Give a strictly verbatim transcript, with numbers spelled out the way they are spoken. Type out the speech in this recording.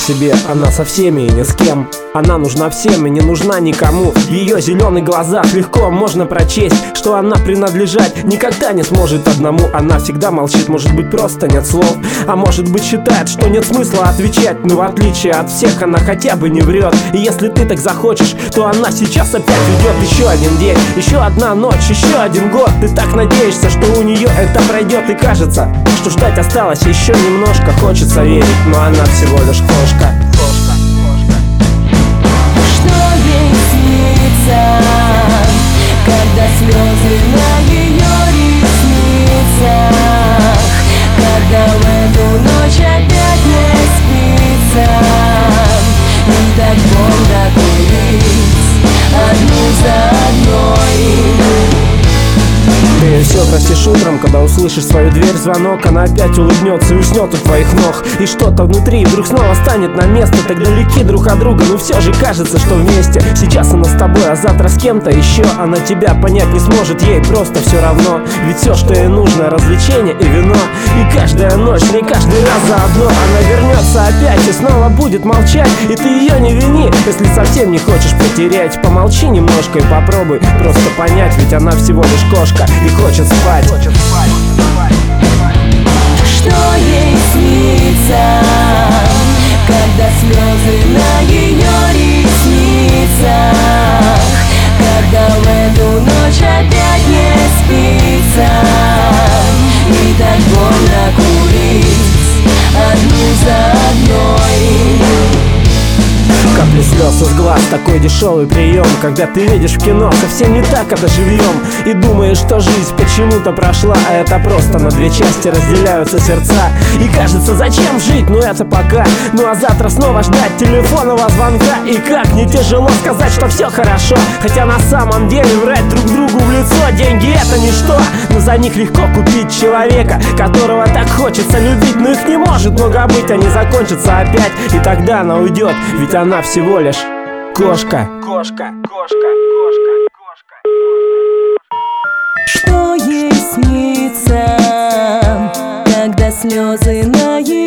себе, она со всеми и ни с кем. Она нужна всем и не нужна никому. В ее зеленых глазах легко можно прочесть, что она принадлежать никогда не сможет одному. Она всегда молчит, может быть просто нет слов, а может быть считает, что нет смысла отвечать. Но в отличие от всех она хотя бы не врет. И если ты так захочешь, то она сейчас опять ведет. Еще один день, еще одна ночь, еще один год. Ты так надеешься, что у нее это пройдет. И кажется, что ждать осталось еще немножко. Хочется верить, но она всего лишь кошка. Что ей снится, когда слезы на ее ресницах, когда в эту ночь опять не спится, и так больно курить одну за одной. Ты все простишь утром, когда услышишь свою дверь звонок. Она опять улыбнется и уснет у твоих ног. И что-то внутри вдруг снова станет на место. Так далеки друг от друга, но все же кажется, что вместе. Сейчас она с тобой, а завтра с кем-то еще. Она тебя понять не сможет, ей просто все равно. Ведь все, что ей нужно, развлечение и вино. И каждая ночь, не каждый раз заодно. Она вернется опять и снова будет молчать. И ты ее не вини, если совсем не хочешь потерять. Помолчи немножко и попробуй просто понять. Ведь она всего лишь кошка и хочет спать. Что ей снится, когда слезы на ее ресницах, когда в эту ночь опять не спится, и так больно курить одну за одной. Капли слез из глаз, такой дешевый прием, когда ты видишь в кино совсем не так это живьем. И думаешь, что жизнь почему-то прошла, а это просто на две части разделяются сердца. И кажется, зачем жить, ну это пока. Ну а завтра снова ждать телефонного звонка. И как не тяжело сказать, что все хорошо, хотя на самом деле врать друг другу в лицо. Деньги это ничто, но за них легко купить человека, которого так хочется любить. Но их не может много быть, они закончатся опять. И тогда она уйдет, ведь она всего лишь кошка. Кошка, кошка, кошка, кошка. Что ей снится, когда слезы на ее